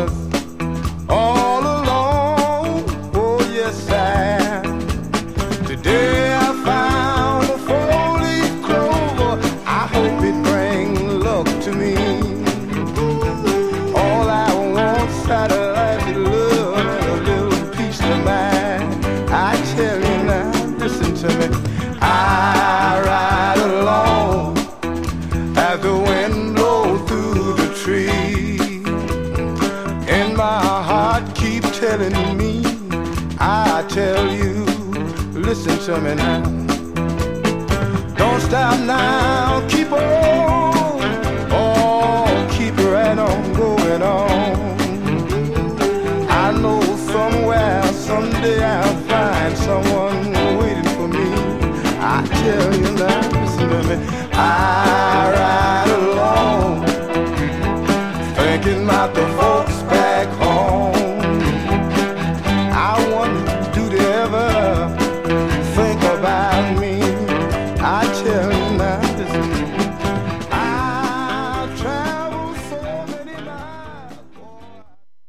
was all alone. Oh yes, I. Today I found a four-leaf clover. I hope it brings luck to me. All I want's out of life is love and a little peace of mind. I tell you now, listen to me. I ride alone as the wind blows through the tree, and my heart keep telling me, I tell you, listen to me now. Don't stop now, keep on, oh, keep right on going on. I know somewhere, someday I'll find someone waiting for me. I tell you now, listen to me.